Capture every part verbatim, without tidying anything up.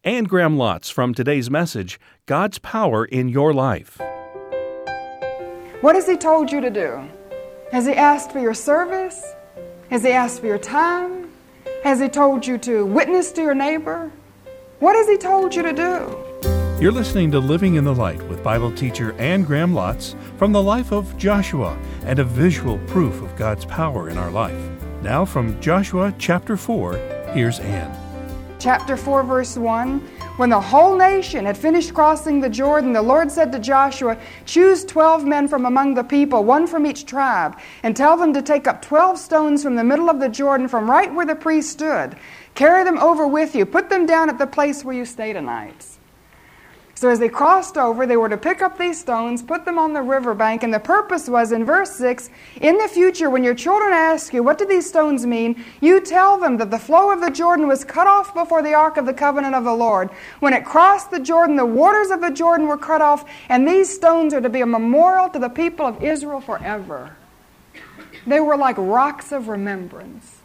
Anne Graham Lotz from today's message, God's Power in Your Life. What has He told you to do? Has He asked for your service? Has He asked for your time? Has He told you to witness to your neighbor? What has He told you to do? You're listening to Living in the Light with Bible teacher Anne Graham Lotz from the life of Joshua and a visual proof of God's power in our life. Now from Joshua chapter four, here's Anne. Chapter four, verse one. When the whole nation had finished crossing the Jordan, the Lord said to Joshua, "Choose twelve men from among the people, one from each tribe, and tell them to take up twelve stones from the middle of the Jordan, from right where the priest stood. Carry them over with you. Put them down at the place where you stay tonight." So as they crossed over, they were to pick up these stones, put them on the riverbank, and the purpose was, in verse six, in the future, when your children ask you, "What do these stones mean?" you tell them that the flow of the Jordan was cut off before the ark of the covenant of the Lord. When it crossed the Jordan, the waters of the Jordan were cut off, and these stones are to be a memorial to the people of Israel forever. They were like rocks of remembrance.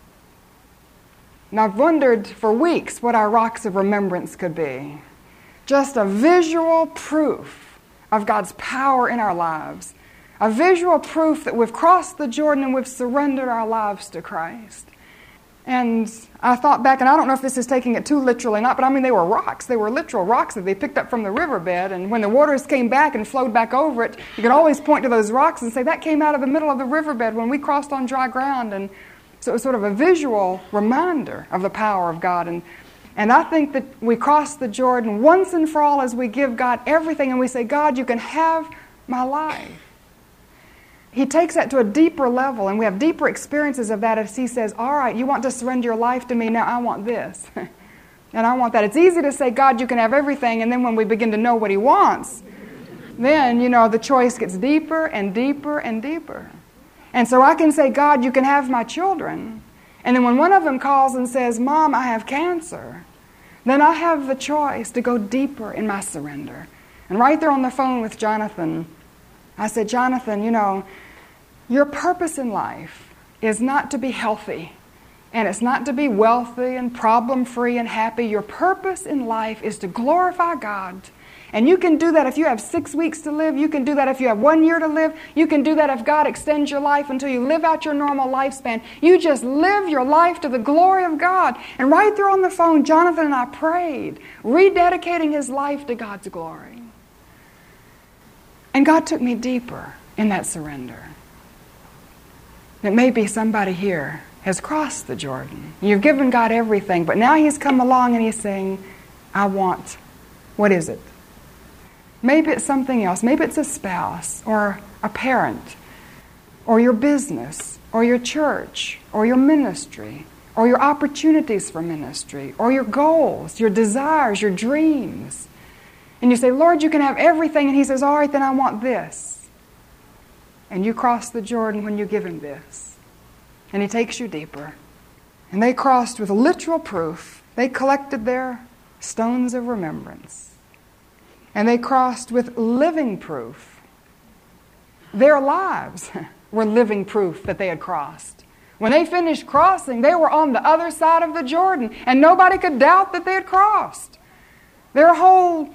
And I've wondered for weeks what our rocks of remembrance could be. Just a visual proof of God's power in our lives. A visual proof that we've crossed the Jordan and we've surrendered our lives to Christ. And I thought back, and I don't know if this is taking it too literally or not, but I mean they were rocks. They were literal rocks that they picked up from the riverbed. And when the waters came back and flowed back over it, you could always point to those rocks and say, that came out of the middle of the riverbed when we crossed on dry ground. And so it was sort of a visual reminder of the power of God. And And I think that we cross the Jordan once and for all as we give God everything and we say, "God, you can have my life." He takes that to a deeper level, and we have deeper experiences of that as He says, "All right, you want to surrender your life to me, now I want this." And I want that. It's easy to say, "God, you can have everything," and then when we begin to know what He wants, then, you know, the choice gets deeper and deeper and deeper. And so I can say, "God, you can have my children." And then when one of them calls and says, "Mom, I have cancer," then I have the choice to go deeper in my surrender. And right there on the phone with Jonathan, I said, "Jonathan, you know, your purpose in life is not to be healthy, and it's not to be wealthy and problem-free and happy. Your purpose in life is to glorify God. And you can do that if you have six weeks to live. You can do that if you have one year to live. You can do that if God extends your life until you live out your normal lifespan. You just live your life to the glory of God." And right there on the phone, Jonathan and I prayed, rededicating his life to God's glory. And God took me deeper in that surrender. It may be somebody here has crossed the Jordan. You've given God everything, but now He's come along and He's saying, "I want," what is it? Maybe it's something else. Maybe it's a spouse or a parent or your business or your church or your ministry or your opportunities for ministry or your goals, your desires, your dreams. And you say, "Lord, you can have everything." And He says, "All right, then I want this." And you cross the Jordan when you give Him this. And He takes you deeper. And they crossed with literal proof. They collected their stones of remembrance. And they crossed with living proof. Their lives were living proof that they had crossed. When they finished crossing, they were on the other side of the Jordan, and nobody could doubt that they had crossed. Their whole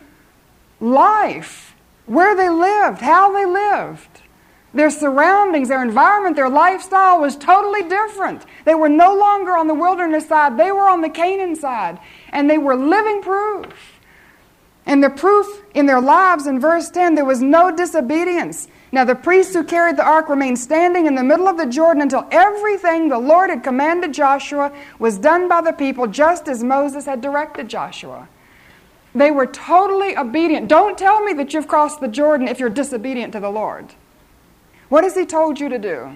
life, where they lived, how they lived, their surroundings, their environment, their lifestyle was totally different. They were no longer on the wilderness side. They were on the Canaan side, and they were living proof. And the proof in their lives, in verse ten, there was no disobedience. Now the priests who carried the ark remained standing in the middle of the Jordan until everything the Lord had commanded Joshua was done by the people, just as Moses had directed Joshua. They were totally obedient. Don't tell me that you've crossed the Jordan if you're disobedient to the Lord. What has He told you to do?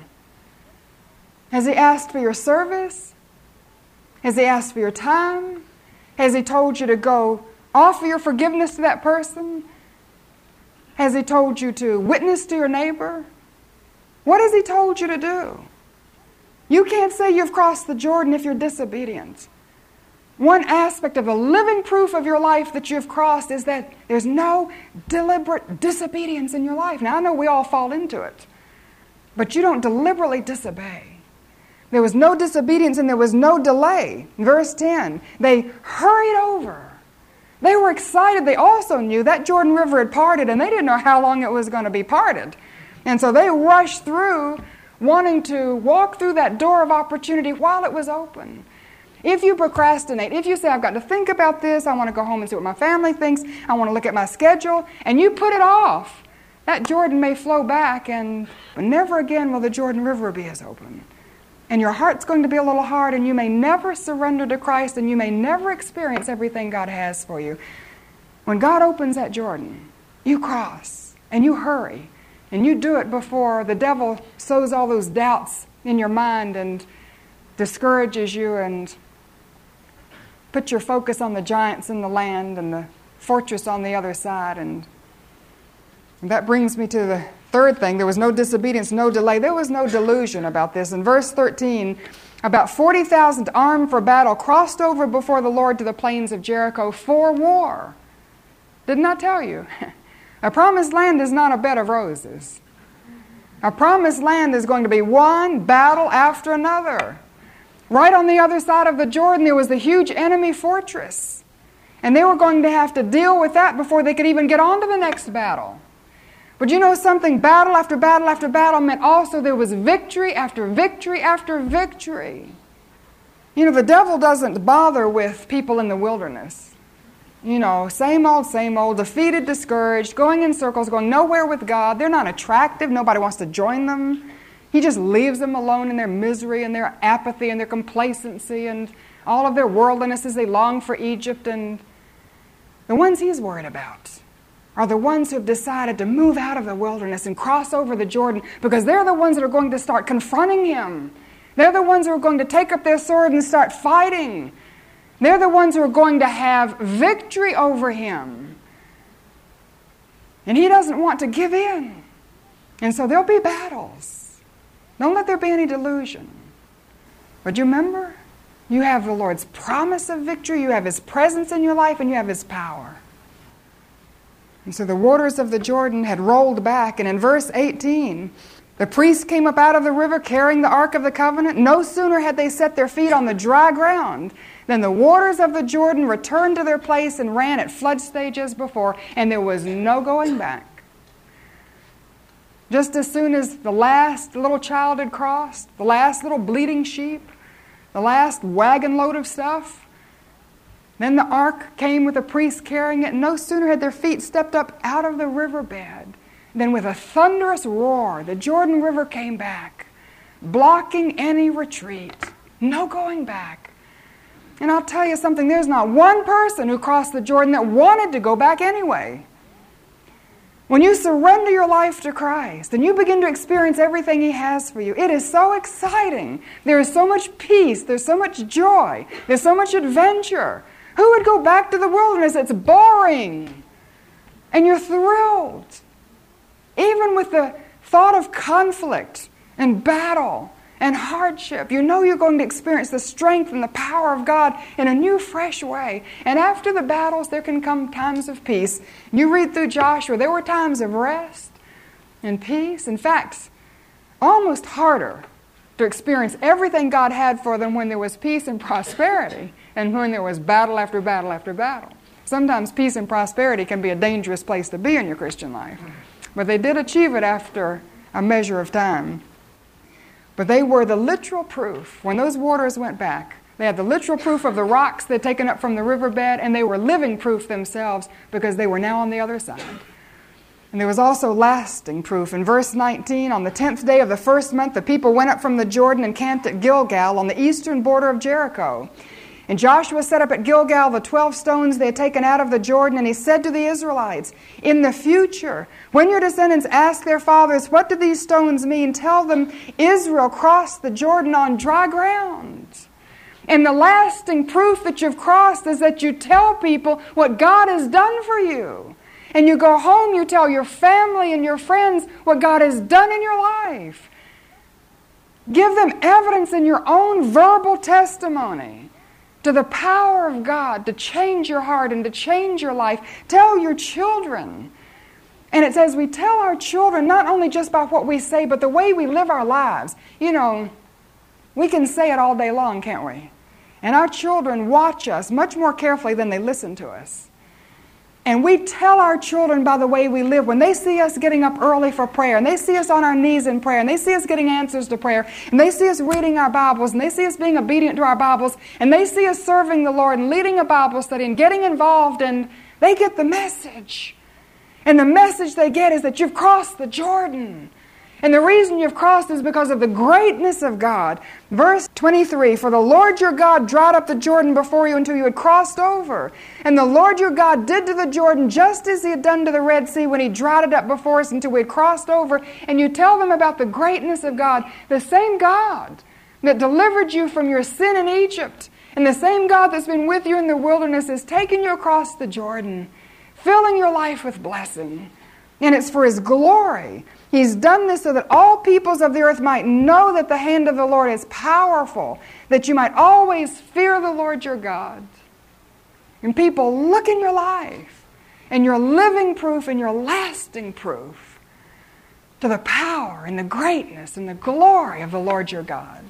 Has He asked for your service? Has He asked for your time? Has He told you to go offer your forgiveness to that person? Has He told you to witness to your neighbor? What has He told you to do? You can't say you've crossed the Jordan if you're disobedient. One aspect of the living proof of your life that you've crossed is that there's no deliberate disobedience in your life. Now, I know we all fall into it, but you don't deliberately disobey. There was no disobedience and there was no delay. Verse ten, they hurried over. They were excited. They also knew that Jordan River had parted, and they didn't know how long it was going to be parted. And so they rushed through, wanting to walk through that door of opportunity while it was open. If you procrastinate, if you say, I've got to think about this, I want to go home and see what my family thinks, I want to look at my schedule, and you put it off, that Jordan may flow back, and never again will the Jordan River be as open. And your heart's going to be a little hard, and you may never surrender to Christ, and you may never experience everything God has for you. When God opens that Jordan, you cross, and you hurry, and you do it before the devil sows all those doubts in your mind and discourages you and put your focus on the giants in the land and the fortress on the other side. And that brings me to the third thing. There was no disobedience, no delay. There was no delusion about this. In verse thirteen, about forty thousand armed for battle crossed over before the Lord to the plains of Jericho for war. Didn't I tell you? A promised land is not a bed of roses. A promised land is going to be one battle after another. Right on the other side of the Jordan, there was the huge enemy fortress. And they were going to have to deal with that before they could even get on to the next battle. But you know something? Battle after battle after battle meant also there was victory after victory after victory. You know, the devil doesn't bother with people in the wilderness. You know, same old, same old, defeated, discouraged, going in circles, going nowhere with God. They're not attractive. Nobody wants to join them. He just leaves them alone in their misery and their apathy and their complacency and all of their worldliness as they long for Egypt. And the ones he's worried about are the ones who have decided to move out of the wilderness and cross over the Jordan, because they're the ones that are going to start confronting him. They're the ones who are going to take up their sword and start fighting. They're the ones who are going to have victory over him. And he doesn't want to give in. And so there'll be battles. Don't let there be any delusion. But you remember, you have the Lord's promise of victory, you have his presence in your life, and you have his power. And so the waters of the Jordan had rolled back, and in verse eighteen, the priests came up out of the river carrying the Ark of the Covenant. No sooner had they set their feet on the dry ground than the waters of the Jordan returned to their place and ran at flood stage as before, and there was no going back. Just as soon as the last little child had crossed, the last little bleating sheep, the last wagon load of stuff, then the ark came with the priests carrying it. No sooner had their feet stepped up out of the riverbed than with a thunderous roar, the Jordan River came back, blocking any retreat. No going back. And I'll tell you something, there's not one person who crossed the Jordan that wanted to go back anyway. When you surrender your life to Christ and you begin to experience everything he has for you, it is so exciting. There is so much peace. There's so much joy. There's so much adventure. Who would go back to the wilderness? It's boring. And you're thrilled. Even with the thought of conflict and battle and hardship, you know you're going to experience the strength and the power of God in a new, fresh way. And after the battles, there can come times of peace. You read through Joshua, there were times of rest and peace. In fact, almost harder to experience everything God had for them when there was peace and prosperity and when there was battle after battle after battle. Sometimes peace and prosperity can be a dangerous place to be in your Christian life. But they did achieve it after a measure of time. But they were the literal proof. When those waters went back, they had the literal proof of the rocks they'd taken up from the riverbed, and they were living proof themselves because they were now on the other side. And there was also lasting proof. In verse nineteen, on the tenth day of the first month, the people went up from the Jordan and camped at Gilgal on the eastern border of Jericho. And Joshua set up at Gilgal the twelve stones they had taken out of the Jordan, and he said to the Israelites, in the future, when your descendants ask their fathers, what do these stones mean? Tell them, Israel crossed the Jordan on dry ground. And the lasting proof that you've crossed is that you tell people what God has done for you. And you go home, you tell your family and your friends what God has done in your life. Give them evidence in your own verbal testimony to the power of God to change your heart and to change your life. Tell your children. And it says we tell our children not only just by what we say, but the way we live our lives. You know, we can say it all day long, can't we? And our children watch us much more carefully than they listen to us. And we tell our children by the way we live, when they see us getting up early for prayer, and they see us on our knees in prayer, and they see us getting answers to prayer, and they see us reading our Bibles, and they see us being obedient to our Bibles, and they see us serving the Lord and leading a Bible study and getting involved, and they get the message. And the message they get is that you've crossed the Jordan. And the reason you've crossed is because of the greatness of God. Verse twenty-three, for the Lord your God dried up the Jordan before you until you had crossed over. And the Lord your God did to the Jordan just as he had done to the Red Sea when he dried it up before us until we had crossed over. And you tell them about the greatness of God, the same God that delivered you from your sin in Egypt, and the same God that's been with you in the wilderness is taking you across the Jordan, filling your life with blessing. And it's for his glory. He's done this so that all peoples of the earth might know that the hand of the Lord is powerful, that you might always fear the Lord your God. And people look in your life, and you're living proof and you're lasting proof to the power and the greatness and the glory of the Lord your God.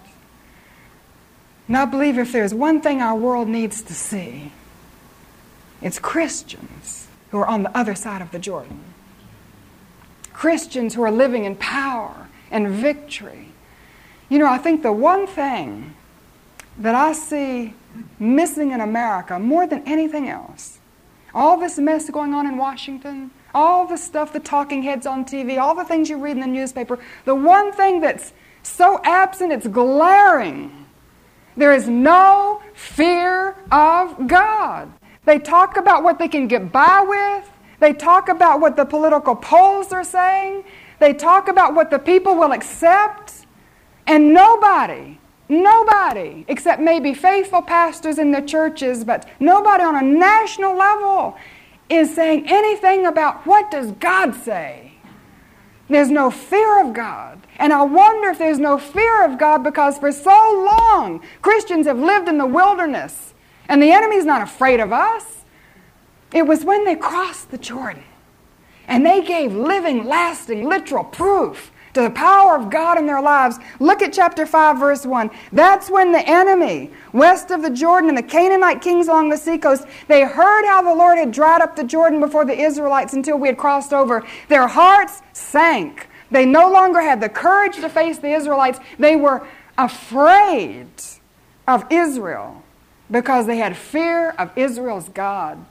And I believe if there's one thing our world needs to see, it's Christians who are on the other side of the Jordan. Christians who are living in power and victory. You know, I think the one thing that I see missing in America more than anything else, all this mess going on in Washington, all the stuff, the talking heads on T V, all the things you read in the newspaper, the one thing that's so absent, it's glaring. There is no fear of God. They talk about what they can get by with. They talk about what the political polls are saying. They talk about what the people will accept. And nobody, nobody, except maybe faithful pastors in the churches, but nobody on a national level is saying anything about what does God say. There's no fear of God. And I wonder if there's no fear of God because for so long Christians have lived in the wilderness and the enemy's not afraid of us. It was when they crossed the Jordan and they gave living, lasting, literal proof to the power of God in their lives. Look at chapter five, verse one. That's when the enemy, west of the Jordan and the Canaanite kings along the seacoast, they heard how the Lord had dried up the Jordan before the Israelites until we had crossed over. Their hearts sank. They no longer had the courage to face the Israelites. They were afraid of Israel because they had fear of Israel's God.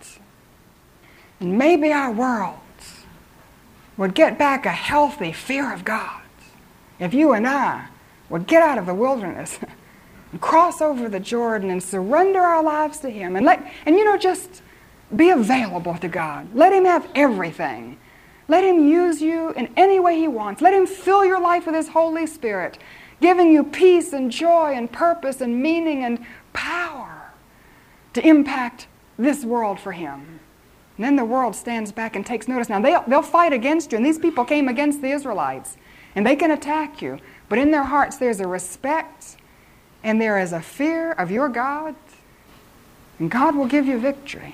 And maybe our world would get back a healthy fear of God if you and I would get out of the wilderness and cross over the Jordan and surrender our lives to him and let and you know just be available to God. Let him have everything. Let him use you in any way he wants. Let him fill your life with his Holy Spirit, giving you peace and joy and purpose and meaning and power to impact this world for him. And then the world stands back and takes notice. Now, they'll, they'll fight against you, and these people came against the Israelites, and they can attack you. But in their hearts, there's a respect, and there is a fear of your God, and God will give you victory.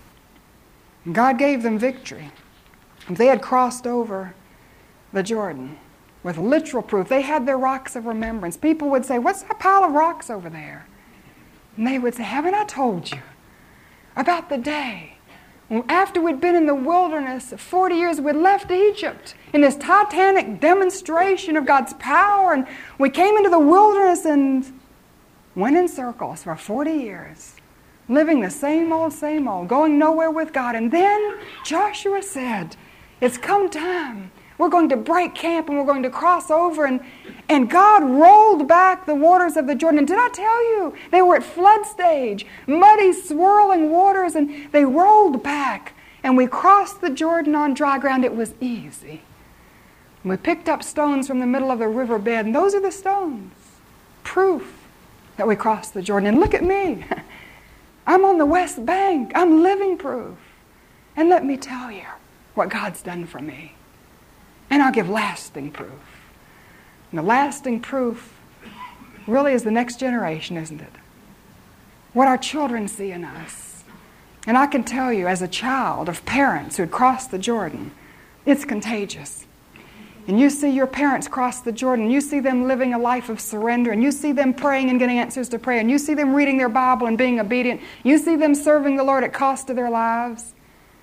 And God gave them victory. If they had crossed over the Jordan with literal proof, they had their rocks of remembrance. People would say, what's that pile of rocks over there? And they would say, haven't I told you about the day after we'd been in the wilderness forty years, we'd left Egypt in this titanic demonstration of God's power, and we came into the wilderness and went in circles for forty years, living the same old, same old, going nowhere with God. And then Joshua said, it's come time. We're going to break camp and we're going to cross over. And, and God rolled back the waters of the Jordan. And did I tell you? They were at flood stage, muddy, swirling waters, and they rolled back. And we crossed the Jordan on dry ground. It was easy. And we picked up stones from the middle of the riverbed, and those are the stones. Proof that we crossed the Jordan. And look at me. I'm on the West Bank. I'm living proof. And let me tell you what God's done for me. And I'll give lasting proof. And the lasting proof really is the next generation, isn't it? What our children see in us. And I can tell you, as a child of parents who had crossed the Jordan, it's contagious. And you see your parents cross the Jordan, you see them living a life of surrender, and you see them praying and getting answers to prayer, and you see them reading their Bible and being obedient. You see them serving the Lord at cost to their lives.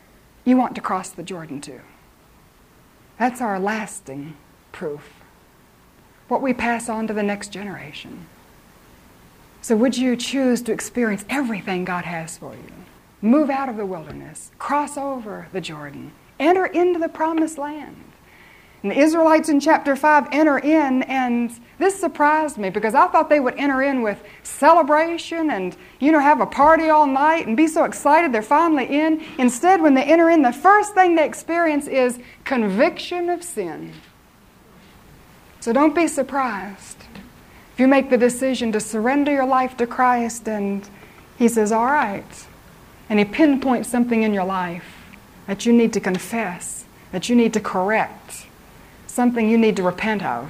you want to cross the Jordan too. That's our lasting proof. What we pass on to the next generation. So would you choose to experience everything God has for you? Move out of the wilderness. Cross over the Jordan. Enter into the promised land. And the Israelites in chapter five enter in, and this surprised me because I thought they would enter in with celebration and, you know, have a party all night and be so excited they're finally in. Instead, when they enter in, the first thing they experience is conviction of sin. So don't be surprised if you make the decision to surrender your life to Christ and He says, all right. And He pinpoints something in your life that you need to confess, that you need to correct, something you need to repent of.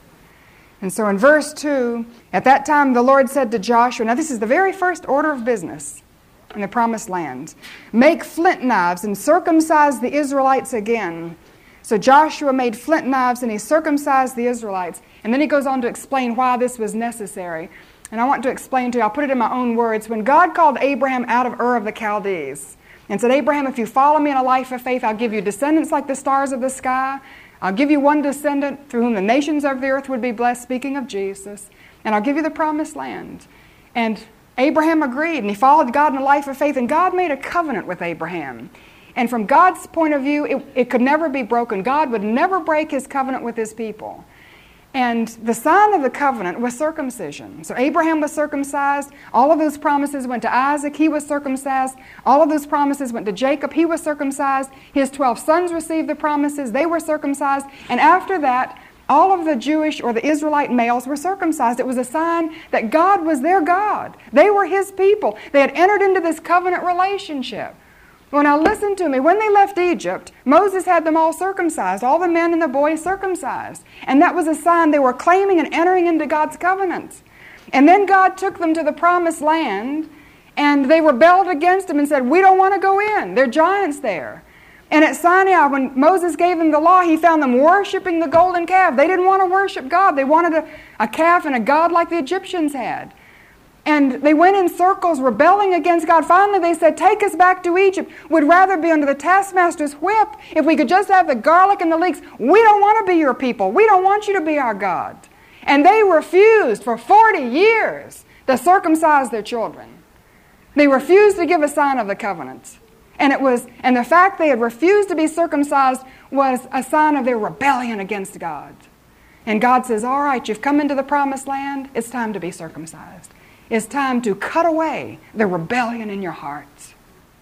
And so in verse two, at that time the Lord said to Joshua, now this is the very first order of business in the promised land, make flint knives and circumcise the Israelites again. So Joshua made flint knives and he circumcised the Israelites. And then he goes on to explain why this was necessary. And I want to explain to you, I'll put it in my own words. When God called Abraham out of Ur of the Chaldees and said, Abraham, if you follow me in a life of faith, I'll give you descendants like the stars of the sky. I'll give you one descendant through whom the nations of the earth would be blessed, speaking of Jesus. And I'll give you the promised land. And Abraham agreed, and he followed God in a life of faith. And God made a covenant with Abraham. And from God's point of view, it, it could never be broken. God would never break His covenant with His people. And the sign of the covenant was circumcision. So Abraham was circumcised. All of those promises went to Isaac. He was circumcised. All of those promises went to Jacob. He was circumcised. His twelve sons received the promises. They were circumcised. And after that, all of the Jewish or the Israelite males were circumcised. It was a sign that God was their God. They were His people. They had entered into this covenant relationship. Well, now listen to me. When they left Egypt, Moses had them all circumcised, all the men and the boys circumcised. And that was a sign they were claiming and entering into God's covenant. And then God took them to the promised land, and they rebelled against Him and said, we don't want to go in. There are giants there. And at Sinai, when Moses gave them the law, He found them worshiping the golden calf. They didn't want to worship God. They wanted a, a calf and a god like the Egyptians had. And they went in circles rebelling against God. Finally they said, take us back to Egypt. We'd rather be under the taskmaster's whip if we could just have the garlic and the leeks. We don't want to be your people. We don't want you to be our God. And they refused for forty years to circumcise their children. They refused to give a sign of the covenant. And it was, and the fact they had refused to be circumcised was a sign of their rebellion against God. And God says, all right, you've come into the promised land. It's time to be circumcised. It's time to cut away the rebellion in your hearts.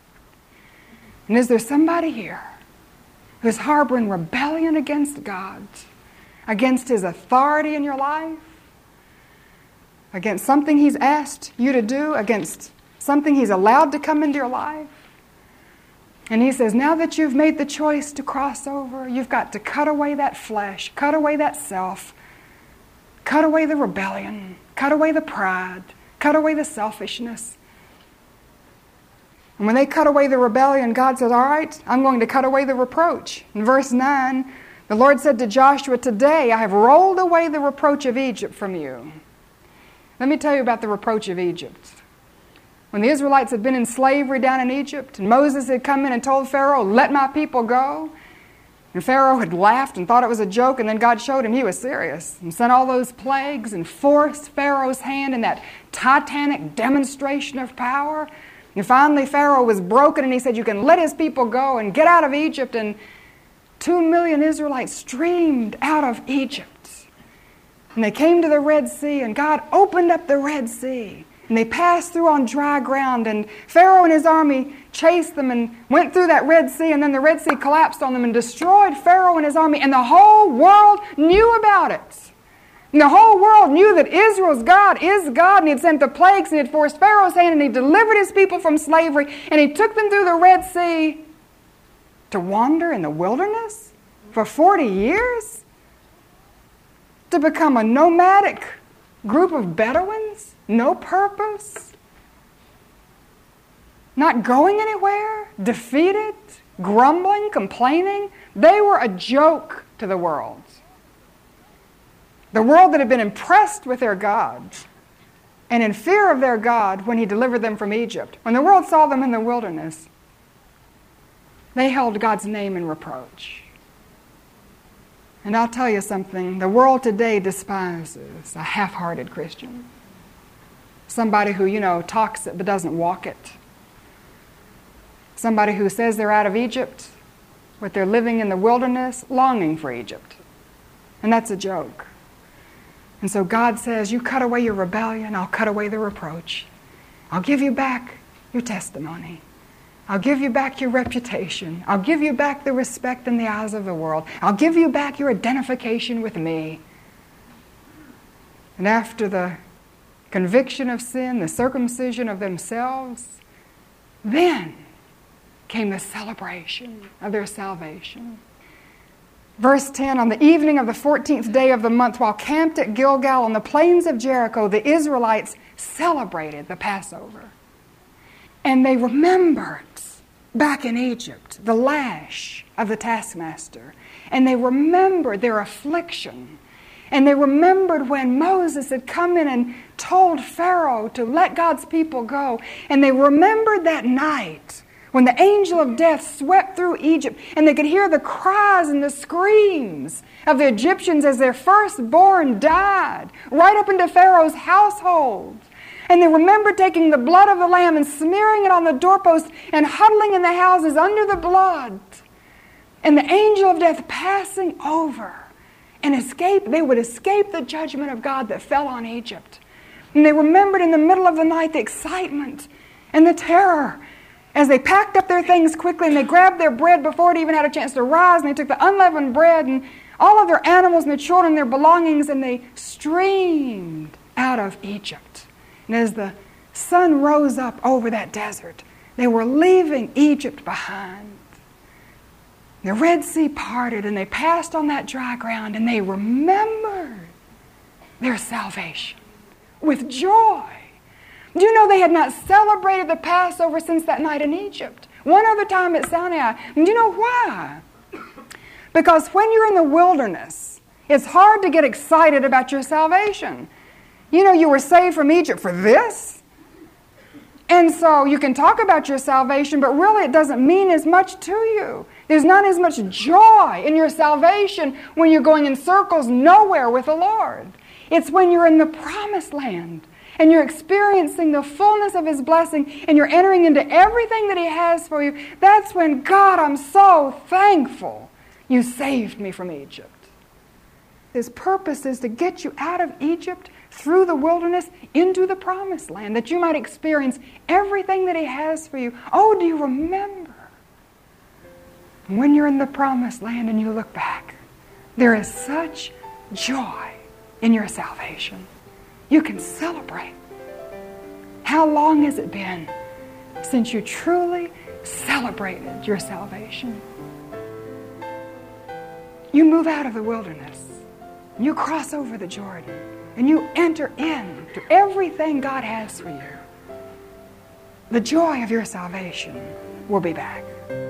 And is there somebody here who's harboring rebellion against God, against His authority in your life, against something He's asked you to do, against something He's allowed to come into your life? And He says, now that you've made the choice to cross over, you've got to cut away that flesh, cut away that self, cut away the rebellion, cut away the pride, cut away the selfishness. And when they cut away the rebellion, God says, all right, I'm going to cut away the reproach. In verse nine, the Lord said to Joshua, today I have rolled away the reproach of Egypt from you. Let me tell you about the reproach of Egypt. When the Israelites had been in slavery down in Egypt, and Moses had come in and told Pharaoh, let my people go, and Pharaoh had laughed and thought it was a joke, and then God showed him He was serious and sent all those plagues and forced Pharaoh's hand in that titanic demonstration of power. And finally Pharaoh was broken, and he said, you can let his people go and get out of Egypt. And two million Israelites streamed out of Egypt. And they came to the Red Sea, and God opened up the Red Sea. And they passed through on dry ground, and Pharaoh and his army chased them and went through that Red Sea, and then the Red Sea collapsed on them and destroyed Pharaoh and his army, and the whole world knew about it. And the whole world knew that Israel's God is God, and He had sent the plagues, and He had forced Pharaoh's hand, and He delivered His people from slavery, and He took them through the Red Sea to wander in the wilderness for forty years, to become a nomadic group of Bedouins. No purpose, not going anywhere, defeated, grumbling, complaining. They were a joke to the world. The world that had been impressed with their God and in fear of their God when He delivered them from Egypt. When the world saw them in the wilderness, They held God's name in reproach. And I'll tell you something, the world today despises a half-hearted Christian. Somebody who, you know, talks it but doesn't walk it. Somebody who says they're out of Egypt, but they're living in the wilderness, longing for Egypt. And that's a joke. And so God says, you cut away your rebellion, I'll cut away the reproach. I'll give you back your testimony. I'll give you back your reputation. I'll give you back the respect in the eyes of the world. I'll give you back your identification with me. And after the conviction of sin, the circumcision of themselves, then came the celebration of their salvation. Verse ten, on the evening of the fourteenth day of the month, while camped at Gilgal on the plains of Jericho, the Israelites celebrated the Passover. And they remembered back in Egypt the lash of the taskmaster. And they remembered their affliction. And they remembered when Moses had come in and told Pharaoh to let God's people go. And they remembered that night when the angel of death swept through Egypt and they could hear the cries and the screams of the Egyptians as their firstborn died, right up into Pharaoh's household. And they remembered taking the blood of the lamb and smearing it on the doorpost and huddling in the houses under the blood. And the angel of death passing over and escape, they would escape the judgment of God that fell on Egypt. And they remembered in the middle of the night the excitement and the terror as they packed up their things quickly and they grabbed their bread before it even had a chance to rise, and they took the unleavened bread and all of their animals and their children, their belongings, and they streamed out of Egypt. And as the sun rose up over that desert, they were leaving Egypt behind. The Red Sea parted and they passed on that dry ground and they remembered their salvation with joy. Do you know they had not celebrated the Passover since that night in Egypt? One other time at Sinai. And do you know why? Because when you're in the wilderness, it's hard to get excited about your salvation. You know, you were saved from Egypt for this. And so you can talk about your salvation, but really it doesn't mean as much to you. There's not as much joy in your salvation when you're going in circles nowhere with the Lord. It's when you're in the promised land and you're experiencing the fullness of His blessing and you're entering into everything that He has for you. That's when, God, I'm so thankful you saved me from Egypt. His purpose is to get you out of Egypt, through the wilderness, into the promised land, that you might experience everything that He has for you. Oh, do you remember? When you're in the promised land and you look back, there is such joy in your salvation. You can celebrate. How long has it been since you truly celebrated your salvation? You move out of the wilderness. You cross over the Jordan. And you enter into everything God has for you. The joy of your salvation will be back.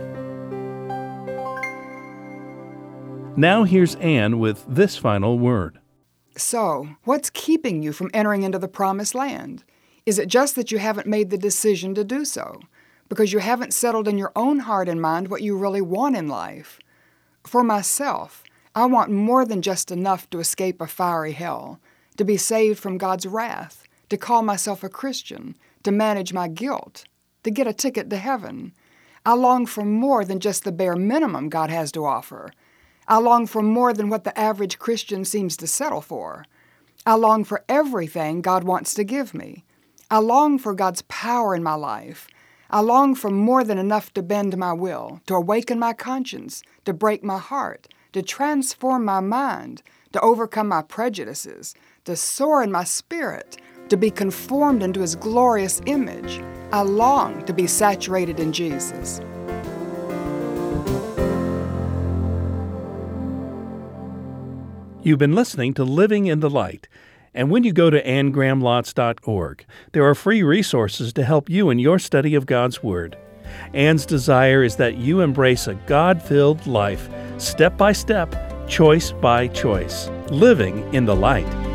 Now here's Anne with this final word. So, what's keeping you from entering into the promised land? Is it just that you haven't made the decision to do so? Because you haven't settled in your own heart and mind what you really want in life? For myself, I want more than just enough to escape a fiery hell, to be saved from God's wrath, to call myself a Christian, to manage my guilt, to get a ticket to heaven. I long for more than just the bare minimum God has to offer. I long for more than what the average Christian seems to settle for. I long for everything God wants to give me. I long for God's power in my life. I long for more than enough to bend my will, to awaken my conscience, to break my heart, to transform my mind, to overcome my prejudices, to soar in my spirit, to be conformed into His glorious image. I long to be saturated in Jesus. You've been listening to Living in the Light. And when you go to anne graham lotz dot org, there are free resources to help you in your study of God's Word. Anne's desire is that you embrace a God-filled life, step by step, choice by choice, living in the light.